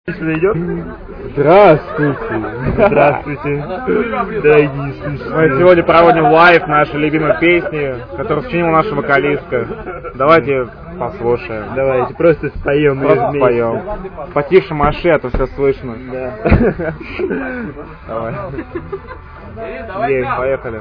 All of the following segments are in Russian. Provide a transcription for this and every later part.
Идет? Здравствуйте. Здравствуйте, дорогие слушатели. Мы сегодня проводим лайв нашей любимой песни, которую сочинила наша вокалистка. Давайте послушаем. Давайте просто споем. Просто споем. Потише маши, а то все слышно. Да. Давай. Есть, поехали.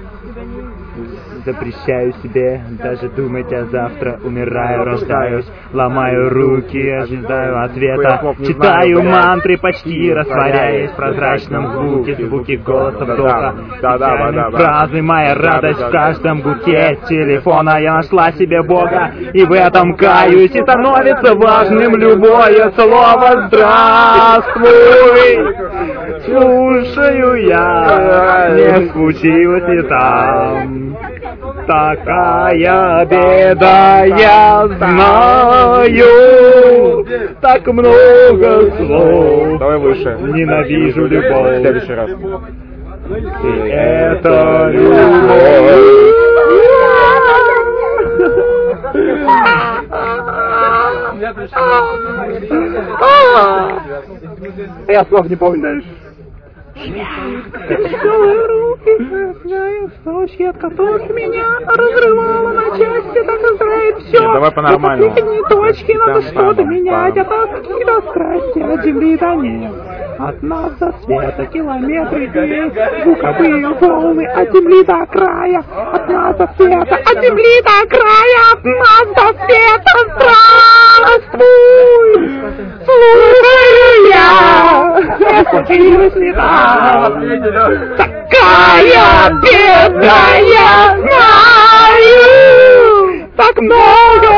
Запрещаю себе даже думать о завтра. Умираю, рождаюсь, ломаю руки, ожидаю ответа. Читаю мантры, почти растворяясь в прозрачном звуке голоса вдоха. Фразы, моя радость в каждом гудке телефона. Я нашла себе Бога, и в этом каюсь. И становится важным любое слово «Здравствуй». Слушаю я, не случилось ли там такая беда, я знаю, так много слов. Давай выше. Ненавижу любовь. В следующий раз. И это любовь. Я слов не помню дальше. Тяжелые руки, знаю, строчки, от которых меня разрывало на части, так играет все. Нет, давай по-нормальному. Последние точки, надо что-то менять, а тоски до страсти, от земли до неба. От нас до света километры вверх, звуковые волны, от земли до края. От нас до света, от земли до края, от нас до света. Здравствуй! Слушаю я, не случилось ли там такая беда, я знаю, так много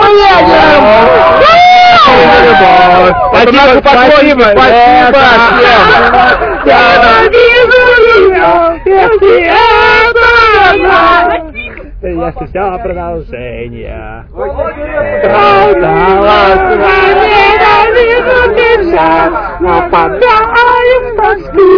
Спасибо, спасибо, спасибо всем. Я ненавижу любовь, если это знать. Если все продолжение продалось, я ненавижу тебя, нападаю в тоску.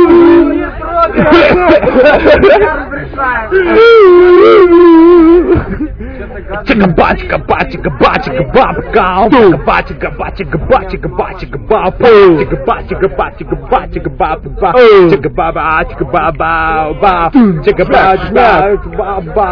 Чика-бачика, бачика, бачика, бабка, бачика, бачика, бачика, бачика, бабка, чика-бачика, бачика, бачика, бабка, чика-баба, чика-баба, баб, чика-бачика, баба,